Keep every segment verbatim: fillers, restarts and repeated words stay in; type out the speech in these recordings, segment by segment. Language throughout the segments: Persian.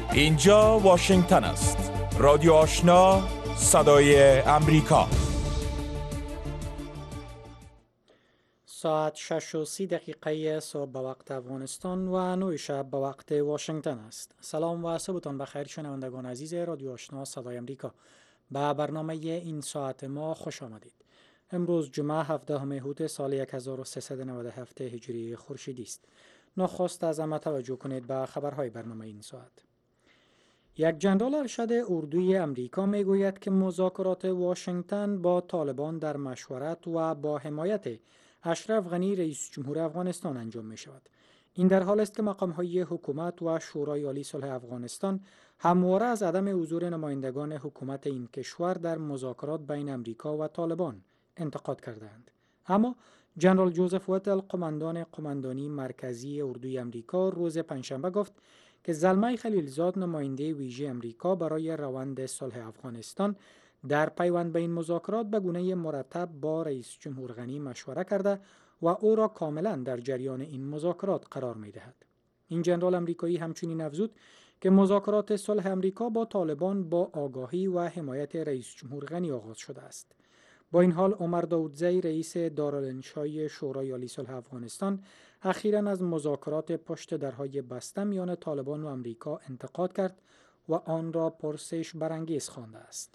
اینجا واشنگتن است. رادیو آشنا، صدای امریکا. ساعت شش و سی دقیقه صبح به وقت افغانستان و نه شب به وقت واشنگتن است. سلام و صبحتان بخیر شنوندگان عزیز رادیو آشنا صدای امریکا. به برنامه این ساعت ما خوش آمدید. امروز جمعه هفدهم هوت سال هزار و سیصد و نود و هفت هجری خورشیدی است. نخست از همه توجه کنید به خبرهای برنامه این ساعت. یک جنرال ارشد اردوی امریکا میگوید که مذاکرات واشنگتن با طالبان در مشورت و با حمایت اشرف غنی رئیس جمهور افغانستان انجام می شود. این در حال است که مقام‌های حکومت و شورای عالی صلح افغانستان همواره از عدم حضور نمایندگان حکومت این کشور در مذاکرات بین امریکا و طالبان انتقاد کردند. اما جنرال جوزف وتل، قماندان قماندانی مرکزی اردوی امریکا، روز پنجشنبه گفت که زلمه خلیلزاد، نماینده ویژه امریکا برای روند صلح افغانستان، در پیوند به این مذاکرات به گونه مرتب با رئیس جمهور غنی مشوره کرده و او را کاملا در جریان این مذاکرات قرار می دهد. این جنرال امریکایی همچنین افزود که مذاکرات صلح امریکا با طالبان با آگاهی و حمایت رئیس جمهور غنی آغاز شده است. با این حال عمر داودزی، رئیس دارالانشای شورای عالی صلح افغانستان، اخیراً از مذاکرات پشت درهای بسته میان طالبان و امریکا انتقاد کرد و آن را پرسش برانگیز خوانده است.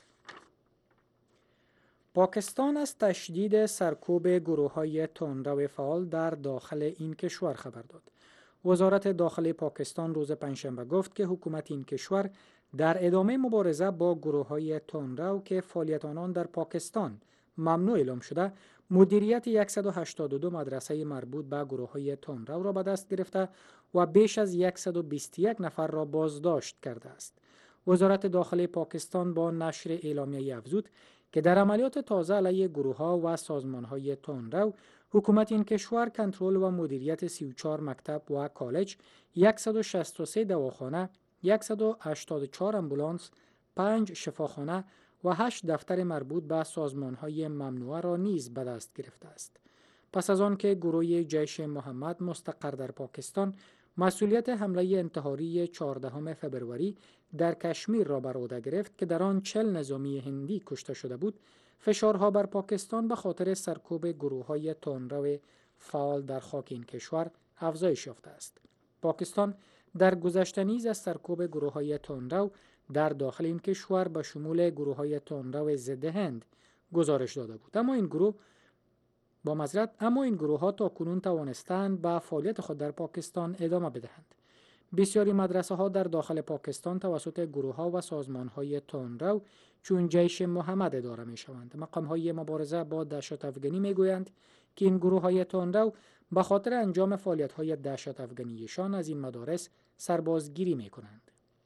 پاکستان از تشدید سرکوب گروه‌های تندرو فعال در داخل این کشور خبر داد. وزارت داخلی پاکستان روز پنجشنبه گفت که حکومت این کشور در ادامه مبارزه با گروه‌های تندرو که فعالیت آنان در پاکستان ممنوع اعلام شده، مدیریت صد و هشتاد و دو مدرسه مربوط به گروه‌های تندرو را به دست گرفته و بیش از صد و بیست و یک نفر را بازداشت کرده است. وزارت داخلی پاکستان با نشر اعلامیه‌ای افزود که در عملیات تازه علیه گروه‌ها و سازمان‌های تندرو، حکومت این کشور کنترل و مدیریت سی و چهار مکتب و کالج، صد و شصت و سه دواخانه، صد و هشتاد و چهار امبولانس، پنج شفاخانه و هشت دفتر مربوط به سازمان‌های ممنوعه را نیز به دست گرفته است. پس از آن که گروه جیش محمد مستقر در پاکستان مسئولیت حمله انتحاری چهاردهم فبروری در کشمیر را بر عهده گرفت که در آن چهل نظامی هندی کشته شده بود، فشارها بر پاکستان به خاطر سرکوب گروه‌های تندرو فعال در خاک این کشور افزایش یافته است. پاکستان در گذشته نیز از سرکوب گروه‌های تندرو در داخل این کشور به شمول گروه‌های تندرو ضد هند گزارش داده بود. اما این گروه با معذرت اما این گروه‌ها تا کنون توانستند به فعالیت خود در پاکستان ادامه بدهند. بسیاری مدرسه‌ها در داخل پاکستان توسط گروه‌ها و سازمان‌های تندرو چون جیش محمد اداره می‌شوند. مقام‌های مبارزه با دهشت افغانی می‌گویند که این گروه‌های تندرو به خاطر انجام فعالیت‌های دهشت افغانیشان از این مدارس سربازگیری می‌کنند.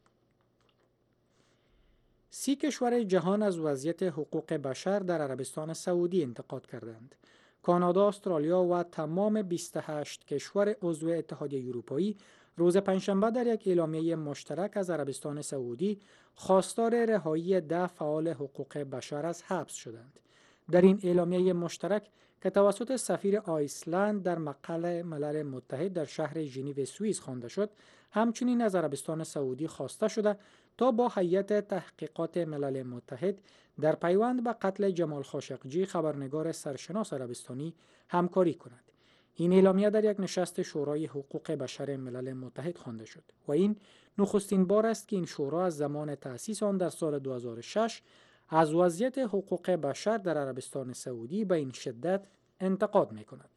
سی کشور جهان از وضعیت حقوق بشر در عربستان سعودی انتقاد کردند. کانادا، استرالیا و تمام بیست و هشت کشور عضو اتحادیه اروپایی روز پنجشنبه در یک اعلامیه مشترک از عربستان سعودی خواستار رهایی ده فعال حقوق بشر از حبس شدند. در این اعلامیه مشترک که توسط سفیر آیسلند در مقر ملل متحد در شهر ژنو سوئیس خوانده شد، همچنین از عربستان سعودی خواسته شده تا با هیئت تحقیقات ملل متحد در پیوند به قتل جمال خاشقجی، خبرنگار سرشناس عربستانی، همکاری کند. این اعلامیه در یک نشست شورای حقوق بشر ملل متحد خوانده شد و این نخستین بار است که این شورا از زمان تأسیس آن در سال دو هزار و شش از وضعیت حقوق بشر در عربستان سعودی به این شدت انتقاد می‌کند.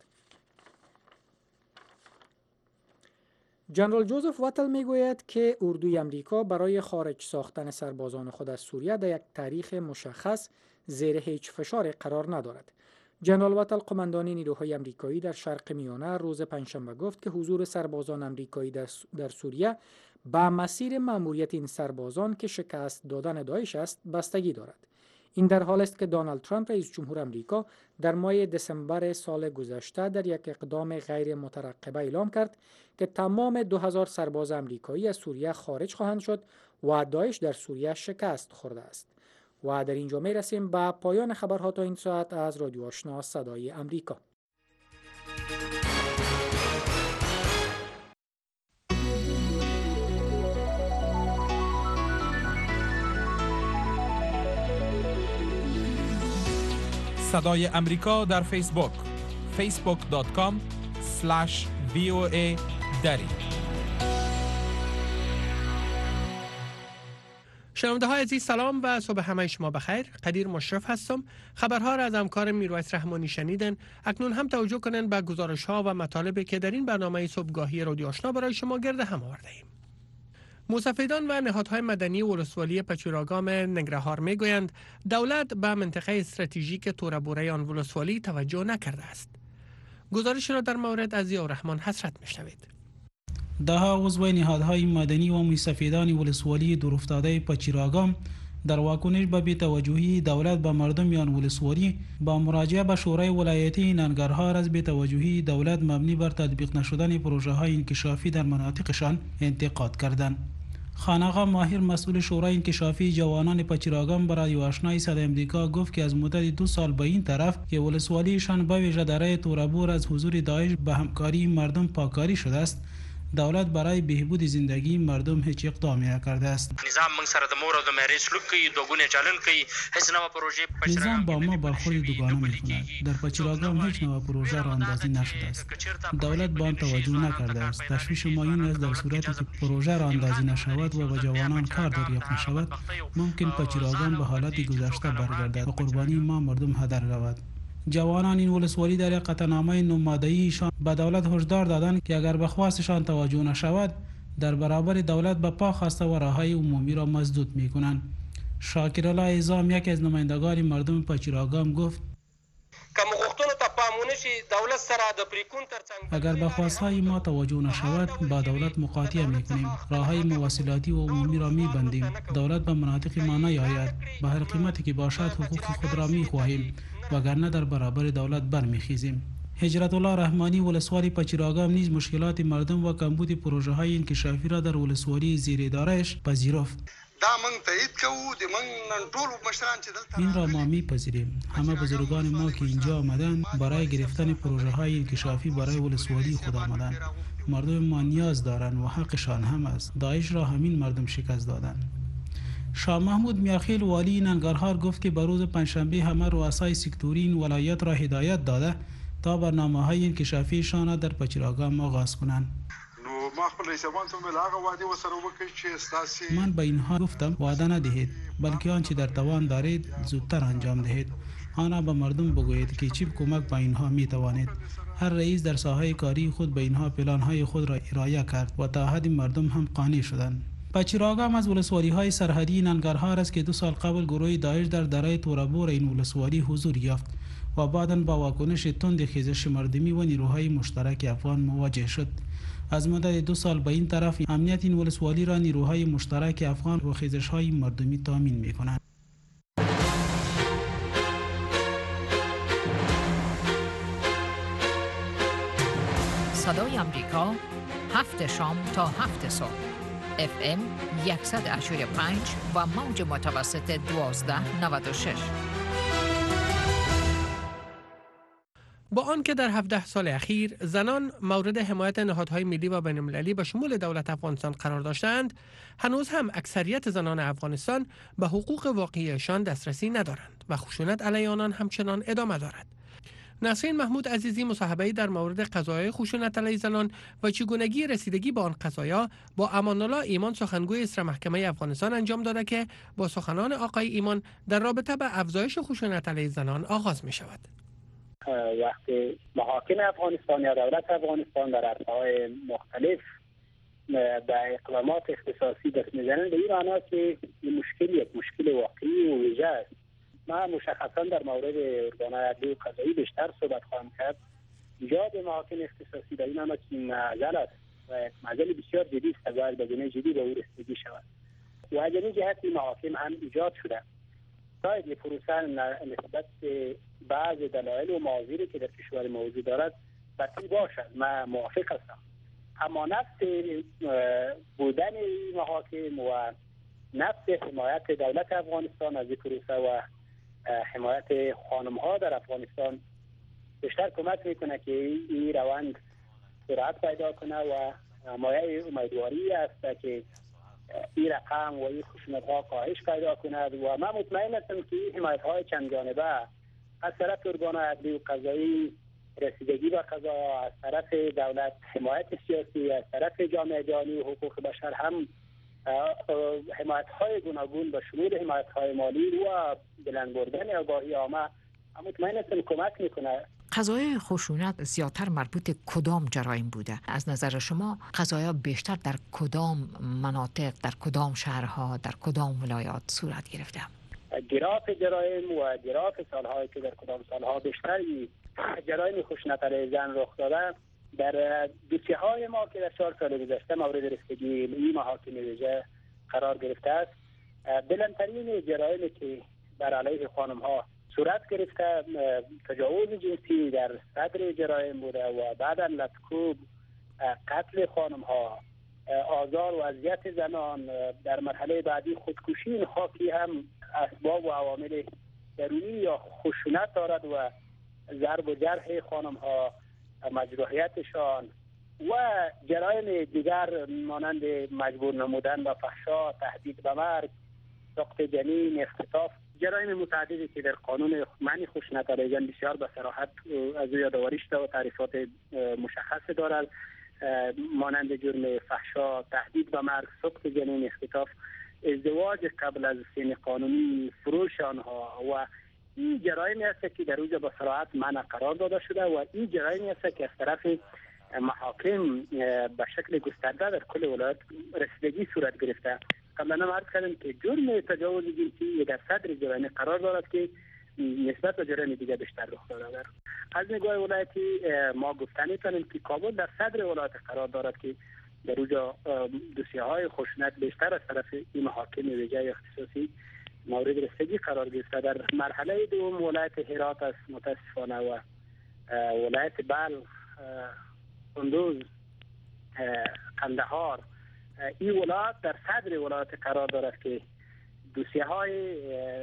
جنرال جوزف وتل میگوید که اردوی امریکا برای خارج ساختن سربازان خود از سوریه در یک تاریخ مشخص زیر هیچ فشار قرار ندارد. جنرال وتل، قماندان نیروهای امریکایی در شرق میانه، روز پنجشنبه گفت که حضور سربازان امریکایی در, در سوریه به مسیر مأموریت این سربازان که شکست دادن داعش است بستگی دارد. این در حال است که دونالد ترامپ، رئیس جمهور امریکا، در ماه دسامبر سال گذشته در یک اقدام غیر مترقبه اعلام کرد که تمام دو هزار سرباز امریکایی از سوریه خارج خواهند شد و داعش در سوریه شکست خورده است. و در اینجا می رسیم به پایان خبرها تا این ساعت از رادیو آشنا صدای امریکا. صدای امریکا در فیسبوک فیسبوک دات کام اسلش وی او ای دری. شنونده های عزیز سلام و صبح همه شما بخیر. قدیر مشرف هستم. خبرها را از همکار میرویس رحمانی شنیدن. اکنون هم توجه کنند به گزارش ها و مطالبی که در این برنامه صبحگاهی رادیو آشنا برای شما گرد هم آورده ایم. موسفیدان و نهادهای مدنی ولسوالی پچیراگام ننگرهار میگویند دولت به منطقه استراتژیک تورابوره آن ولسوالی توجه نکرده است. گزارش را در مورد از ضیاءالرحمن حسرت میشنوید. دهها عضو نهادهای مدنی و موسفیدان ولسوالی دورافتاده پچیراگام در واکنش به بی‌توجهی دولت به مردم آن ولسوالی با مراجعه به شورای ولایتی ننگرهار از بی‌توجهی دولت مبنی بر تطبیق نشدن پروژه های انکشافی در مناطقشان انتقاد کردند. خانقا ماهر مسئول شورای انکشافی جوانان پچیراگام برای رادیو آشنای صدای امریکا گفت که از مدت دو سال به این طرف که ولسوالیشان به ویژه دره تورابور از حضور داعش به همکاری مردم پاکاری شده است، دولت برای بهبود زندگی مردم هیچ اقدامی نکرده است. نظام من سره د مور او د مری سلوک کوي دوګونه چلن کوي هیڅ نوې پروژه نظام با ما برخورد دوگانه می‌کند. در پچیراگام هیچ نوع پروژه را اندازی نشده است. دولت به آن توجه نکرده است. تشویش ما این است در صورتی که پروژه را اندازی نشود و به جوانان کار دریافت نشود، ممکن پچیراگام به حالت گذشته برگردد و قربانی ما مردم هدر رود. جوانان این ولسوالی در یک قطعنامه نمادی‌ایشان به دولت هشدار دادند که اگر به خواستشان توجه نشود در برابر دولت به پا خواسته و راههای عمومی را مسدود می‌کنند. شاکرالله اعظام یک از نمایندگان مردم پچیراگام گفت اگر به خواستهای ما توجه نشود با دولت مقاطعه می‌کنیم، راههای مواصلاتی و عمومی را می‌بندیم، دولت به مناطق ما نیاید، به هر قیمتی که باشد حقوق خود را می‌خواهیم وگرنه در برابر دولت برمیخیزیم. هجرت الله رحمانی ولسوالی پچیراگام نیز مشکلات مردم و کمبود پروژه های انکشافی را در ولسوالی زیر ادارهش پذیرفت. این را ما میپذیریم. همه بزرگان ما که اینجا آمدند برای گرفتن پروژه های انکشافی برای ولسوالی خود آمدند. مردم ما نیاز دارند و حقشان هم است. داعش را همین مردم شکست دادند. شاه محمود میاخیل والی ننگرهار گفت که به روز پنجشنبه همه رؤسای سکتوری این ولایت را هدایت داده تا برنامه‌های انکشافیشان در پچیراگام آغاز کنند. من به اینها گفتم وعده ندهید، بلکه آنچه در توان دارید زودتر انجام دهید. آنها به مردم بگویید که چی کمک به اینها می توانید. هر رئیس در ساحه کاری خود به اینها پلان‌های خود را ارائه کرد و تا حدی مردم هم قانع شدند. پچیراگام از ولسوالی‌های سرحدی ننگرهار است که دو سال قبل گروه داعش در دره تورابور این ولسوالی حضور یافت و بعداً با واکنش تند خیزش مردمی و نیروهای مشترک افغان مواجه شد. از مدت دو سال به این طرف امنیت این ولسوالی را نیروهای مشترک افغان و خیزش‌های مردمی تامین می‌کنند. صدای امریکا هفت شام تا هفت صبح اف ام صد و هشتاد و پنج و موج متوسط دوازده نود و شش. با آنکه در هفده سال اخیر زنان مورد حمایت نهادهای ملی و بین‌المللی به شمول دولت افغانستان قرار داشتند، هنوز هم اکثریت زنان افغانستان به حقوق واقعیشان دسترسی ندارند و خشونت علیه آنان همچنان ادامه دارد. نسرین محمود عزیزی مصاحبه‌ای در مورد قضایای خشونت علیه زنان و چگونگی رسیدگی به آن قضایا با امان الله ایمان سخنگوی اصر محکمه افغانستان انجام داده که با سخنان آقای ایمان در رابطه به افزایش خشونت علیه زنان آغاز می شود. وقتی محاکم افغانستان یا دولت افغانستان در عرصه‌های مختلف به اقدامات اختصاصی دست می‌زنند، به این معنی که مشکلی یک مشکل واقعی و ویژه است. من مشخصا در مورد ارگان‌های عدلی و قضایی بیشتر صحبت خواهم کرد. ایجاد محاکم اختصاصی در این معنی که معضل است و یک معضل بسیار جدی است، باید به گونه جدی به او رسیدگی شود. و از این جهت این محاکم هم ایجاد شده. شاید یک پروسه نسبت به بعض دلایل و معاذیری که در کشور موجود دارد بطیل باشد، من موافق هستم. اما نفس بودن این محاکم و نفس حمایت دولت افغانستان از این پروسه و حمایت خانم ها در افغانستان بیشتر کمک میکنه که این روند سرعت پیدا کنه و مایه امیدواری است که این رقم و این خشونت ها کاهش پیدا کند و من مطمئن هستم که این حمایت های چند جانبه از طرف ارگان عدلی و قضایی رسیدگی به قضا، از طرف دولت حمایت سیاسی، از طرف جامعه جهانی و حقوق بشر هم حمایت های گوناگون به شمول حمایت های مالی و بلند بردن آگاهی عامه مطمئن هستم کمک میکنه. قضایای خشونت زیادتر مربوط کدام جرایم بوده؟ از نظر شما قضایا بیشتر در کدام مناطق، در کدام شهرها، در کدام ولایات صورت گرفته؟ گراف جرایم و گراف سالهایی که در کدام سالها بیشتر جرایم خشونت علیه زن رخ داده در دوسیه های ما که در چهار سال گذشته مورد رسیدگی این محاکم ویژه قرار گرفته است. بلندترین جرایمی که بر علیه خانم ها صورت گرفته تجاوز جنسی در صدر جرایم بوده و بعدا لطکوب، قتل خانم ها، آزار و اذیت زنان، در مرحله بعدی خودکشی اینها که هم اسباب و عوامل درونی یا خشونت دارد و ضرب و جرح خانم ها، مجروحیتشان و جرایم دیگر مانند مجبور نمودن به فحشا، تهدید به مرگ، سقط جنین، اختطاف، جرایم متعددی که در قانون منع خشونت علیه زن بسیار به صراحت از یادآوری شده و تعریفات مشخص دارد، مانند جرم فحشا، تهدید به مرگ، سقط جنین، اختطاف، ازدواج قبل از سن قانونی، فروش آنها و این جرایمی است که در روز به صراحت منع قرار داده شده و این جرایمی است که از طرف محاکم به شکل گسترده در کل ولایت رسیدگی صورت گرفته. قبلا هم عرض کردم که جرم تجاوز جنسی در صدر جرایم قرار دارد که نسبت به جرایم دیگر بیشتر رخ داده. از نگاه ولایتی ما گفتن می‌توانیم که کابل در صدر ولایت قرار دارد که در روزا دوسیه های خشونت بیشتر از طرف این محاکم ویژه اختصاصی مورد رسیدگی قرار گرفته. در مرحله دوم ولایت هرات است متاسفانه و ولایت بلخ، کندوز، قندهار، این ولایت در صدر ولایت قرار دارد که دوسیه های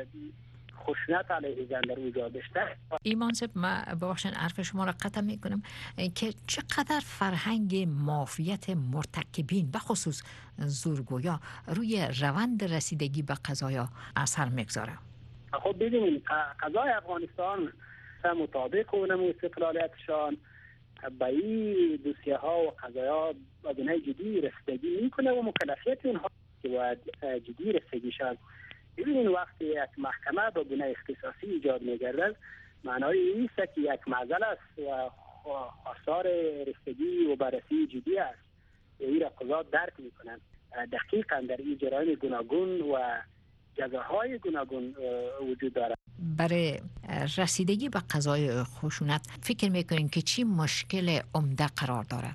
خشونت علیه زن در اونجا بیشتر. ایمان صاحب، ما ببخشید حرف شما را قطع میکنم که چقدر فرهنگ معافیت مرتکبین به خصوص زورگویا روی روند رسیدگی به قضایا اثر میگذاره؟ خب ببینید قضای افغانستان مطابق اونم استقلالیتشان به این دوسیه ها و قضایا با گونه جدی رسیدگی میکنه و مکلفیت اونها که باید جدی رسیدگی شد. ببینید وقتی یک محکمه با گونه اختصاصی ایجاد میگردد معنای این است که یک معضل است و خواستار رسیدگی و بررسی جدی است. این را قضات درک میکنند. دقیقا در این جرایم گوناگون و جزاهای گوناگون وجود دارد. برای رسیدگی به قضای خشونت فکر میکنین که چی مشکل عمده قرار داره؟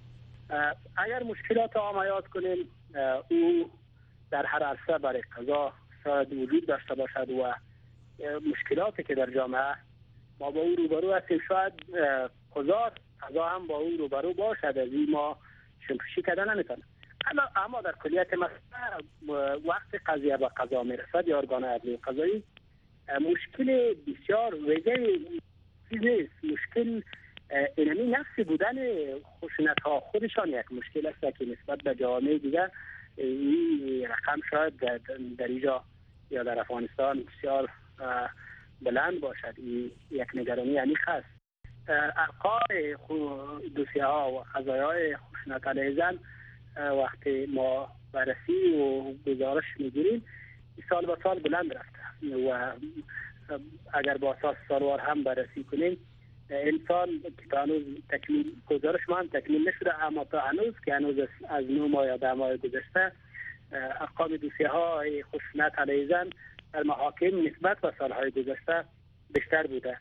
اگر مشکلات عامه یاد کنیم او در هر عرصه برای قضا شاید وجود داشته باشد و مشکلاتی که در جامعه ما با او روبرو هستیم شاید قضا قضا هم با او روبرو باشد. از این ما شمپوشی کردن نمیتونه. اما در کلیت مسئله وقت قضیه به قضا میرسد یا ارگان عدلی قضایی مشکل بسیار ویژه نیست. مشکل اینمی نفس بودن خشونت ها خودشان یک مشکل است که نسبت به جوامع دیگر این رقم شاید در اینجا یا در افغانستان بسیار بلند باشد. این یک نگرانی عمیق است. ارقام دوسیه ها و قضایای خشونت علیه زن وقتی ما بررسی و گزارش میگیریم سال به سال بلند رفته و اگر با اساس سالوار هم بررسی کنیم این سال که هنوز تکمیل گزارش ما هم تکمیل نشده اما تا هنوز که هنوز از نه ماه یا ده ماه گذشته ارقام دوسیه های خشونت علیه زن در محاکم نسبت به سالهای گذشته بیشتر بوده.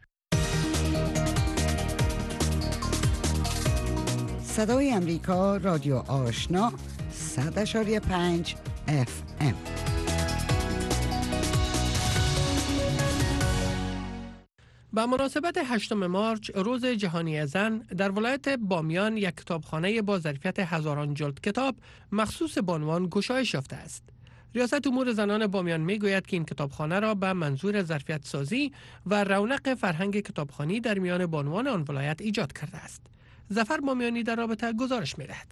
صدای امریکا، رادیو آشنا، صد اشاری پنج اف ام. به مناسبت هشتم مارچ روز جهانی زن در ولایت بامیان یک کتابخانه با ظرفیت هزاران جلد کتاب مخصوص بانوان گشایش یافته است. ریاست امور زنان بامیان میگوید که این کتابخانه را به منظور ظرفیت سازی و رونق فرهنگ کتابخوانی در میان بانوان آن ولایت ایجاد کرده است. ظفر بامیانی در رابطه گزارش می‌دهد.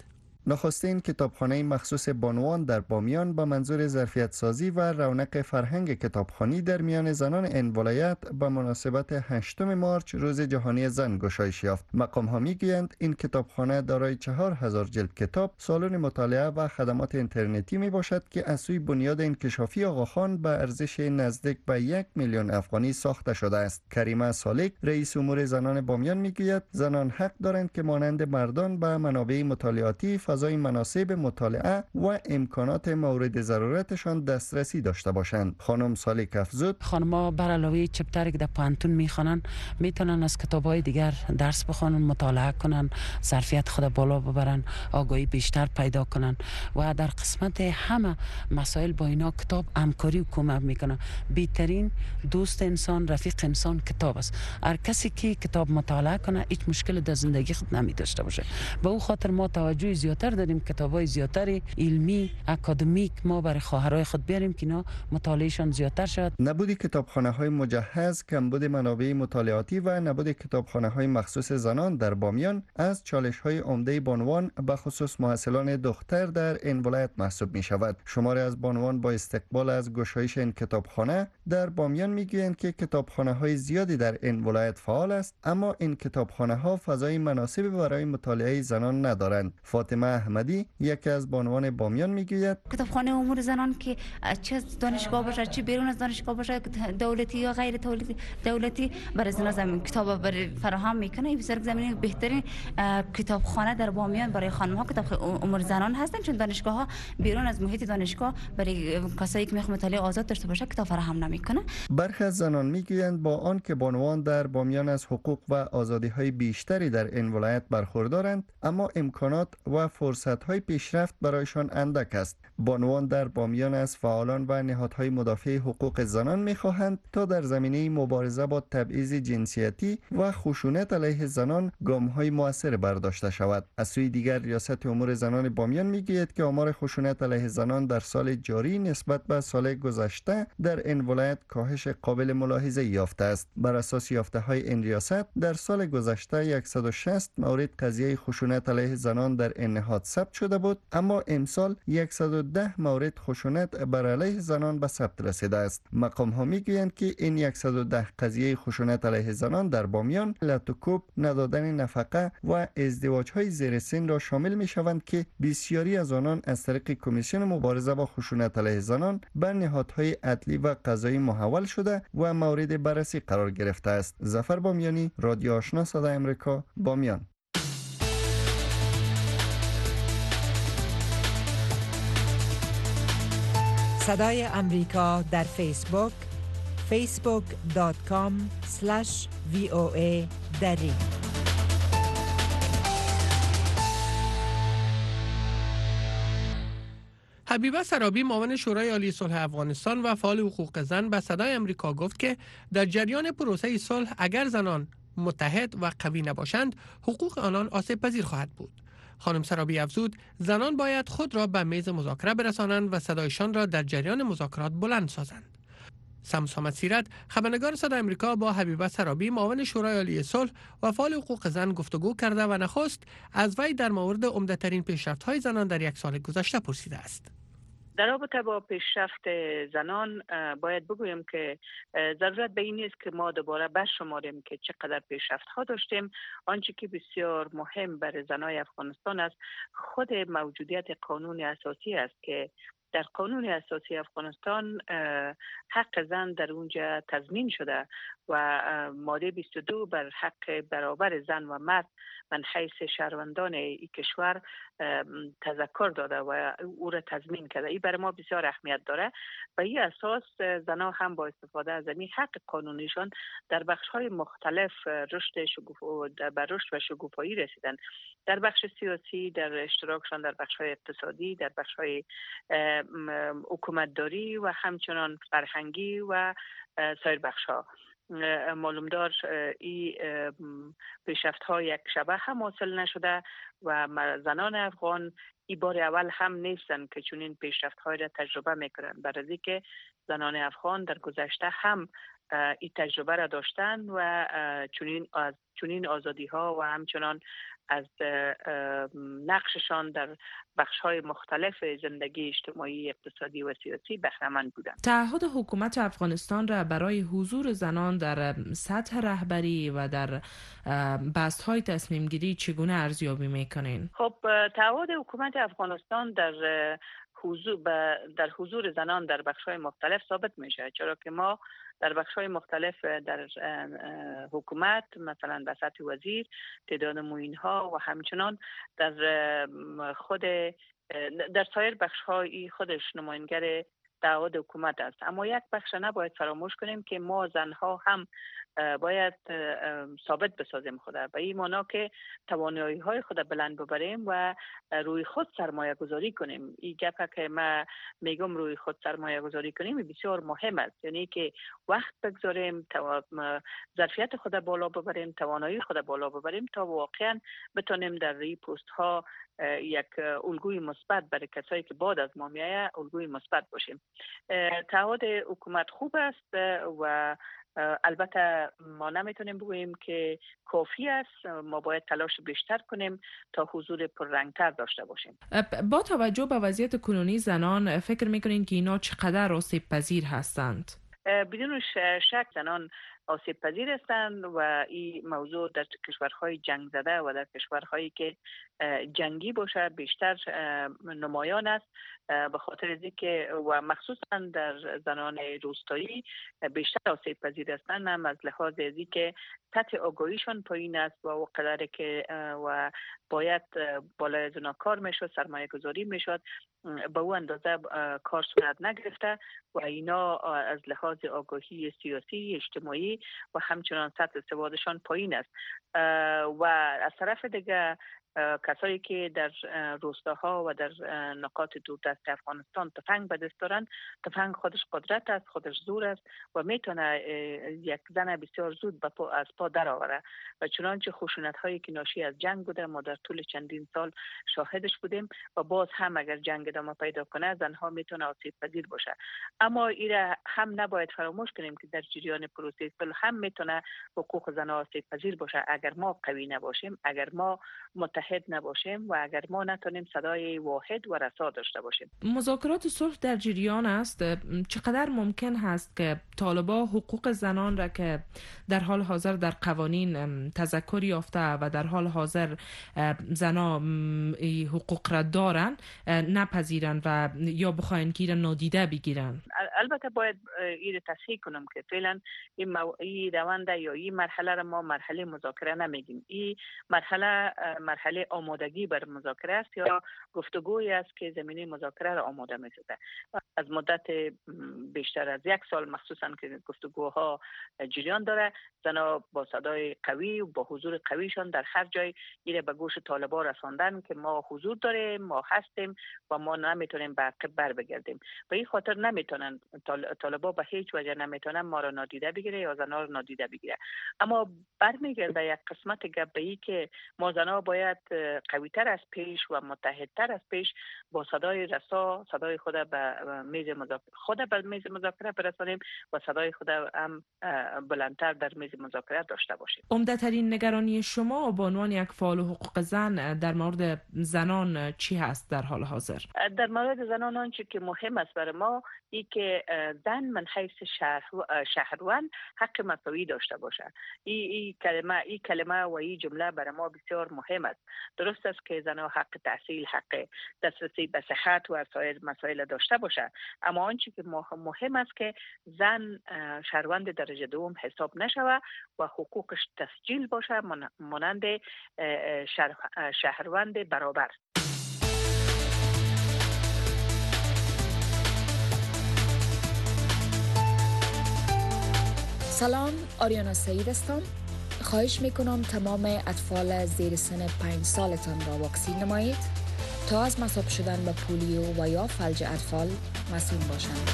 نخستین کتابخانه مخصوص بانوان در بامیان به منظور ظرفیت سازی و رونق فرهنگ کتابخوانی در میان زنان این ولایت به مناسبت هشتم مارچ روز جهانی زن گشایش یافت. مقام ها میگویند این کتابخانه دارای چهار هزار جلد کتاب، سالن مطالعه و خدمات اینترنتی می باشد که از سوی بنیاد انکشافی آقاخان به ارزش نزدیک به یک میلیون افغانی ساخته شده است. کریمه سالک رئیس امور زنان بامیان میگوید زنان حق دارند که مانند مردان به منابع مطالعاتی، فضای مناسب مطالعه و امکانات مورد ضرورتشان دسترسی داشته باشند. خانم سالک افزود خانم‌ها بر علاوه چپتری که در پانتون میخوانن میتونن از کتاب‌های دیگر درس بخونن، مطالعه کنن، ظرفیت خود بالا ببرن، آگاهی بیشتر پیدا کنن و در قسمت همه مسائل با اینا کتاب همکاری و کمک میکنه. بهترین دوست انسان، رفیق انسان کتاب است. هر کسی که کتاب مطالعه کنه هیچ مشکل در زندگی خود نمی داشته باشه. به او خاطر ما توجه زیاتر داریم کتابای زیاتر علمی اکادمیک ما برای خواهرای خود بیاریم که اینا مطالعهشان زیاتر شود. نبود کتابخانه‌های مجهز، کمبود منابع مطالعاتی و نبود کتابخانه‌های مخصوص زنان در بامیان از چالش‌های عمده بانوان به خصوص محصلان دختر در این ولایت محسوب می شود. شماری از بانوان با استقبال از گشایش این کتابخانه در بامیان میگویند که کتابخانه‌های زیادی در این ولایت فعال است، اما این کتابخانه‌ها فضای مناسبی برای مطالعه زنان ندارند. فاطمه احمدی یکی از بانوان بامیان میگوید کتابخانه امور زنان که چه دانشگاه باشه چه بیرون از دانشگاه باشه، دولتی یا غیر دولتی دولتی برای زنان زمین کتاب برای فراهم میکنه. این بسیار زمینه بهترین کتابخانه در بامیان برای خانم‌ها کتابخانه امور زنان هستن، چون دانشگاه‌ها بیرون از محیط دانشگاه برای کسایی که میخوان مطالعه آزاد داشته باشه کتاب فراهم نمیکنه. برخی از زنان میگویند با آن که بانوان در بامیان از حقوق و آزادی‌های بیشتری در این ولایت برخوردارند، اما امکانات و فرصت‌های پیشرفت برایشان اندک است. بانوان در بامیان از فعالان و نهادهای مدافع حقوق زنان می‌خواهند تا در زمینه مبارزه با تبعیض جنسیتی و خشونت علیه زنان گام‌های مؤثر برداشته شود. از سوی دیگر ریاست امور زنان بامیان میگوید که آمار خشونت علیه زنان در سال جاری نسبت به سال گذشته در این ولایت کاهش قابل ملاحظه یافته است. بر اساس یافته‌های این ریاست در سال گذشته صد و شصت مورد قضیه خشونت علیه زنان در این نهاد ثبت شده بود، اما امسال صد و ده مورد خشونت بر علیه زنان به ثبت رسیده است. مقام ها میگویند که این صد و ده قضیه خشونت علیه زنان در بامیان لطوکوب، ندادن نفقه و ازدواج های زیر سن را شامل می شوند که بسیاری از آنان از طریق کمیسیون مبارزه با خشونت علیه زنان به نهادهای عدلی و قضایی محول شده و مورد بررسی قرار گرفته است. ظفر بامیانی، رادیو آشنا صدای امریکا، بامیان. صدای امریکا در فیسبوک فیسبوک دات کام اسلش وی او ای دری. حبیبه سرابی معاون شورای عالی صلح افغانستان و فعال حقوق زن به صدای امریکا گفت که در جریان پروسه صلح اگر زنان متحد و قوی نباشند حقوق آنان آسیب پذیر خواهد بود. خانم سرابی افزود زنان باید خود را به میز مذاکره برسانند و صدایشان را در جریان مذاکرات بلند سازند. سمس حامد سیرت، خبرنگار صدای امریکا، با حبیبه سرابی معاون شورای عالی صلح و فعال حقوق زن گفتگو کرده و نخست از وی در مورد عمده‌ترین پیشرفت‌های زنان در یک سال گذشته پرسیده است. در رابطه با پیشرفت زنان باید بگویم که ضرورت به این نیست که ما دوباره برشماریم که چقدر پیشرفت ها داشتیم. آنچه که بسیار مهم برای زنای افغانستان است خود موجودیت قانون اساسی است که در قانون اساسی افغانستان حق زن در اونجا تضمین شده و ماده بیست و دو بر حق برابر زن و مرد من حیث شهروندان این کشور تذکر داده و او را تضمین کرده. این برای ما بسیار اهمیت داره و این اساس زنها هم با استفاده از این حق قانونیشان در بخش‌های مختلف رشد شگوفا بر رشد و شکوفایی رسیدن، در بخش سیاسی، در اشتراکشان در بخش‌های اقتصادی، در بخش‌های حکومتداری و همچنان فرهنگی و سایر بخش‌ها. معلوم دار این پیشرفت ها یک شبه هم حاصل نشده و زنان افغان این بار اول هم نیستن که چنین پیشرفت های را تجربه میکنن، برای اینکه زنان افغان در گذشته هم این تجربه را داشتن و چنین از چنین آزادی ها و همچنان از نقششان در بخش‌های مختلف زندگی اجتماعی، اقتصادی و سیاسی بهره مند بودند. تعهد حکومت افغانستان را برای حضور زنان در سطح رهبری و در بست‌های تصمیم گیری چگونه ارزیابی می‌کنین؟ خب تعهد حکومت افغانستان در حضور در حضور زنان در بخش‌های مختلف ثابت میشه، چرا که ما در بخش‌های مختلف در حکومت، مثلا به سطح وزیر، تعداد معین‌ها و همچنان در خود در سایر بخش‌های خودش نماینگر تعهد حکومت است. اما یک بخش نباید فراموش کنیم که ما زنها هم باید ثابت بسازیم خود به این معنا که توانایی های خود بلند ببریم و روی خود سرمایه گذاری کنیم. این گپ که ما میگم روی خود سرمایه گذاری کنیم بسیار مهم است، یعنی که وقت بگذاریم، ظرفیت خود بالا ببریم، توانایی خود بالا ببریم تا واقعا بتونیم در این پست ها یک الگوی مثبت برای کسایی که بعد از ما میایه الگوی مثبت باشیم. تعهد حکومت خوب است و البته ما نمیتونیم بگوییم که کافی است. ما باید تلاش بیشتر کنیم تا حضور پررنگتر داشته باشیم. با توجه به وضعیت کنونی زنان فکر میکنین که اینا چقدر آسیب پذیر هستند؟ بدون شک زنان آسیب پذیر هستند و این موضوع در کشورهای جنگ زده و در کشورهایی که جنگی باشه بیشتر نمایان است، به خاطر اینکه و مخصوصا در زنان روستایی بیشتر آسیب پذیر هستند، هم از لحاظ اینکه سطح آگاهیشان پایین است و وقدره که و باید بالای از اونا کار میشد، سرمایه گذاری میشد، به اون اندازه کار صورت نگرفته و اینا از لحاظ آگاهی سیاسی، اجتماعی و همچنان سطح سوادشان پایین است. و از طرف دیگه کسایی که در روستاها و در نقاط دوردست افغانستان تفنگ به دست دارند، تفنگ خودش قدرت است، خودش زور است و میتونه یک زن بسیار زود به پا از پا در آوره و چنانچه خشونت هایی که ناشی از جنگ بوده ما در طول چندین سال شاهدش بودیم و باز هم اگر جنگ ادامه پیدا کنه زنها میتونه آسیب پذیر باشه. اما ایره هم نباید فراموش کنیم که در جریان پروسه صلح هم میتونه حقوق زنها آسیب پذیر باشه اگر ما قوی نباشیم، اگر ما متحد نباشیم و اگر ما نتونیم صدای واحد و رسا داشته باشیم. مذاکرات صلح در جریان است. چقدر ممکن هست که طالبان حقوق زنان را که در حال حاضر در قوانین تذکر یافته و در حال حاضر زنا حقوق را دارن نپذیرن و یا بخواین که را نادیده بگیرن؟ البته باید این تصحیح کنم که فعلا این, مو... این روند یا این مرحله را ما مرحله مذاکره نمیگیم. این مرحله مرحله آمادگی بر مذاکره است یا گفتگویی است که زمینه مذاکره را آماده می‌سازد. از مدت بیشتر از یک سال مخصوصا که گفتگوها جریان داره، زنها با صدای قوی و با حضور قویشان در هر جای ایره به گوش طالبان رساندن که ما حضور داریم، ما هستیم و ما نمیتونیم به عقب بر بگردیم. به این خاطر نمیتونن طالبان به هیچ وجه نمیتونن ما را نادیده بگیره یا زنها را نادیده بگیره. اما برمیگرده یک قسمت گپ به این که ما زنها باید قوی‌تر از پیش و متحدتر از پیش با صدای رسا صدای خود به میز مذاکره خود به میز مذاکره برسانیم و صدای خود هم بلندتر در میز مذاکره داشته باشیم. عمده‌ترین نگرانی شما به عنوان یک فعال حقوق زن در مورد زنان چی هست در حال حاضر؟ در مورد زنان آنچه که مهم است برای ما این که زن من حیث شهر شهروند حق مساوی داشته باشه. این ای کلمه این کلمه و این جمله برای ما بسیار مهم است. درست است که زنها حق تحصیل، حق دسترسی به صحت و سایر مسائل داشته باشه، اما آنچه که مهم است که زن شهروند درجه دوم حساب نشوه و حقوقش تسجیل باشه مانند شهروند برابر. سلام، آریانا سعید هستم. خواهش میکنم تمام اطفال زیر سن پنج سالتان را واکسین نمایید تا از مصاب شدن به پولیو و یا فلج اطفال مسئول باشند.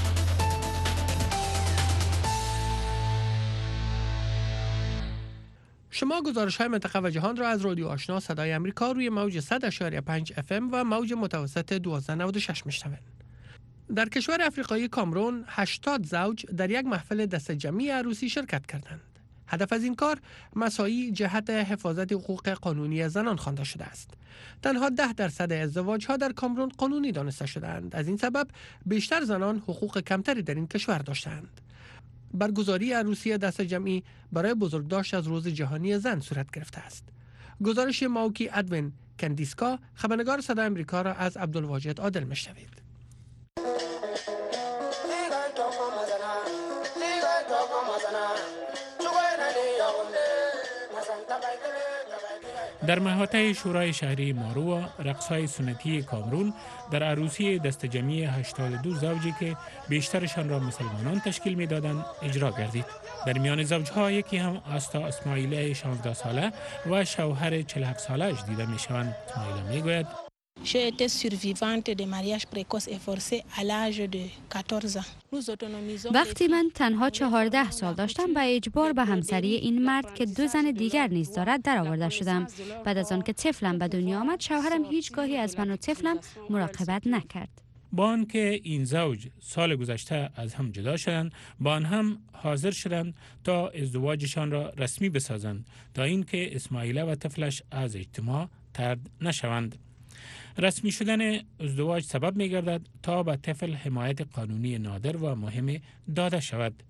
شما گزارش های منطقه و جهان را از رادیو آشنا صدای امریکا روی موج صد و پنج اف ام و موج متوسط دوازده نود و شش میشنوید. در کشور افریقایی کامرون هشتاد زوج در یک محفل دست جمعی عروسی شرکت کردند. هدف از این کار مساعی جهت حفاظت حقوق قانونی زنان خوانده شده است. تنها ده درصد ازدواج ها در کامرون قانونی دانسته شدند. از این سبب بیشتر زنان حقوق کمتری در این کشور داشتند. برگزاری عروسی دست جمعی برای بزرگداشت از روز جهانی زن صورت گرفته است. گزارش ماوکی ادوین کندیسکا، خبرنگار صدای آمریکا را از عبدالواجد عادل میشنوید. در محوطه شورای شهری ماروا، رقص‌های سنتی کامرون در عروسی دست جمعی هشتاد و دو زوجی که بیشترشان را مسلمانان تشکیل می‌دادند اجرا گردید. در میان زوجها یکی هم آستا اسماعیله شانزده ساله و شوهر چهل و هفت ساله‌اش دیده می‌شوند. اسماعیله می‌گوید J'ai été survivante de mariage précoce et forcé à l'âge de quatorze ans. وقتی من تنها چهارده سال داشتم به اجبار به همسری این مرد که دو زن دیگر نیز دارد درآورده شدم. بعد از آن که طفلم به دنیا آمد، شوهرم هیچگاهی از من و طفلم مراقبت نکرد. با آنکه این زوج سال گذشته از هم جدا شدند، با آن هم حاضر شدند تا ازدواجشان را رسمی بسازند تا اینکه اسماعیله و طفلش از اجتماع طرد نشوند. رسمی شدن ازدواج سبب می گردد تا به طفل حمایت قانونی نادر و مهم داده شود.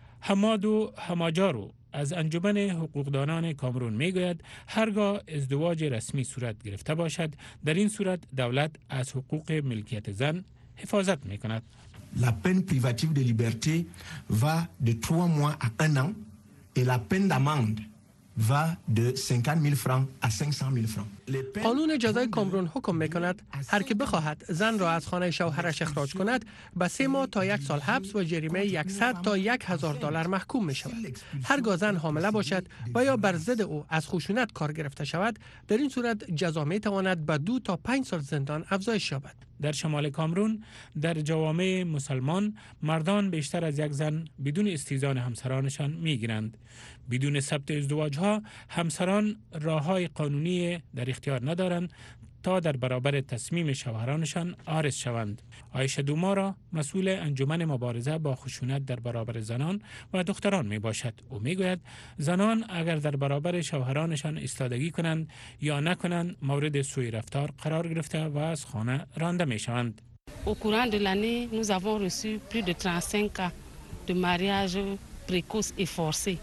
حمادو حماجارو از انجمن حقوقدانان کامرون می گوید هرگاه ازدواج رسمی صورت گرفته باشد، در این صورت دولت از حقوق ملکیت زن حفاظت می کند. La peine privative de liberté va de trois mois à un an et la peine d'amende va de cinquante mille francs à cinq cent mille francs. قانون جزای کامرون حکم میکند هر که بخواهد زن را از خانه شوهرش اخراج کند به سه ماه تا یک سال حبس و جریمه صد تا یک هزار دلار محکوم می شود. هرگاه زن حامله باشد و یا بر ضد او از خشونت کار گرفته شود، در این صورت جزا می تواند به دو تا پنج سال زندان افزایش یابد. در شمال کامرون در جوامع مسلمان مردان بیشتر از یک زن بدون استئذان همسرانشان میگیرند. بدون ثبت ازدواجها همسران راههای قانونی در اختیار ندارند تا در برابر تصمیم شوهرانشان عارض شوند. عایشه دومارا مسئول انجمن مبارزه با خشونت در برابر زنان و دختران می باشد. او می گوید زنان اگر در برابر شوهرانشان ایستادگی کنند یا نکنند مورد سوء رفتار قرار گرفته و از خانه رانده می شوند. Au courant de l'année, nous avons reçu plus de trente-cinq cas de mariage précoce et forcé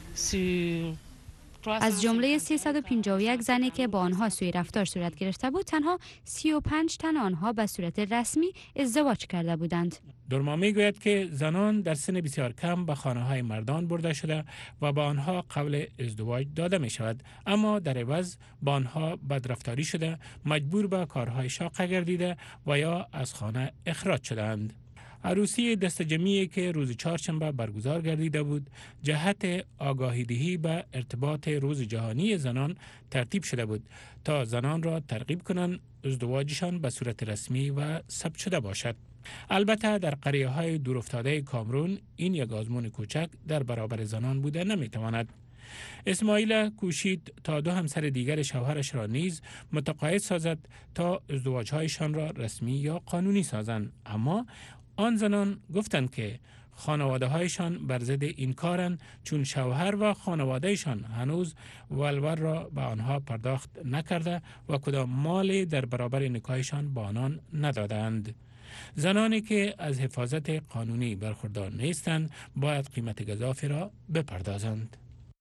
sur از جمله سیصد و پنجاه و یک زنی که با آنها سوء رفتار صورت گرفته بود، تنها سی و پنج تن آنها به صورت رسمی ازدواج کرده بودند. دورما میگوید که زنان در سن بسیار کم به خانه‌های مردان برده شده و با آنها قول ازدواج داده می شود، اما در عوض با آنها بدرفتاری شده، مجبور به کارهای شاق گردیده و یا از خانه اخراج شدند. عروسی دست جمعی که روز چهارشنبه برگزار گردیده بود، جهت آگاهی دهی به ارتباط روز جهانی زنان ترتیب شده بود تا زنان را ترغیب کنند ازدواجشان به صورت رسمی و ثبت شده باشد. البته در قریه های دورافتاده کامرون این یک آزمون کوچک در برابر زنان بوده نمیتواند. اسماعیل کوشید تا دو همسر دیگر شوهرش را نیز متقاعد سازد تا ازدواجهایشان را رسمی یا قانونی سازند، اما آن زنان گفتند که خانواده هایشان بر ضد این کارند، چون شوهر و خانوادهشان هنوز ولور را به آنها پرداخت نکرده و کدام مالی در برابر نکاحشان با آنان ندادند. زنانی که از حفاظت قانونی برخوردار نیستند باید قیمت گزافی را بپردازند.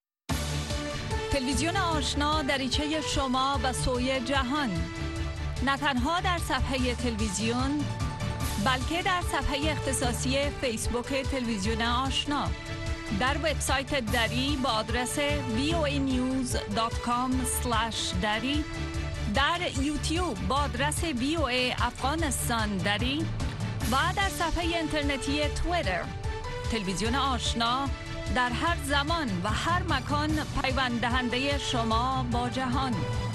تلویزیون آشنا دریچه شما به سوی جهان، نه تنها در صفحه تلویزیون بلکه در صفحه اختصاصی فیسبوک تلویزیون آشنا، در وبسایت دری با آدرس وی او ای نیوز دات کام اسلش دری، در یوتیوب با آدرس وی او ای افغانستان دری و در صفحه اینترنتی توییتر. تلویزیون آشنا در هر زمان و هر مکان پیوند دهنده شما با جهان.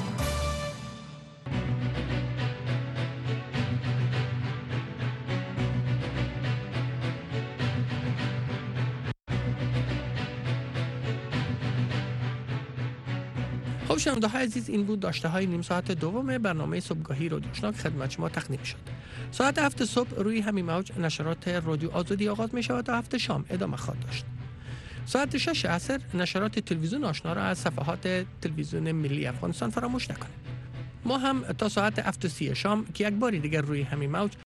خب شنونده های عزیز، این بود داشته های نیم ساعت دوم برنامه صبحگاهی رادیو آشنا که خدمت شما تقدیم شد. ساعت هفت صبح روی همین موج نشرات رادیو آزادی آغاز می شود تا هفت شام ادامه خواهد داشت. ساعت شش عصر نشرات تلویزیون آشنا را از صفحات تلویزیون ملی افغانستان فراموش نکنید. ما هم تا ساعت هفت و سی شام که یک بار دیگر روی همین موج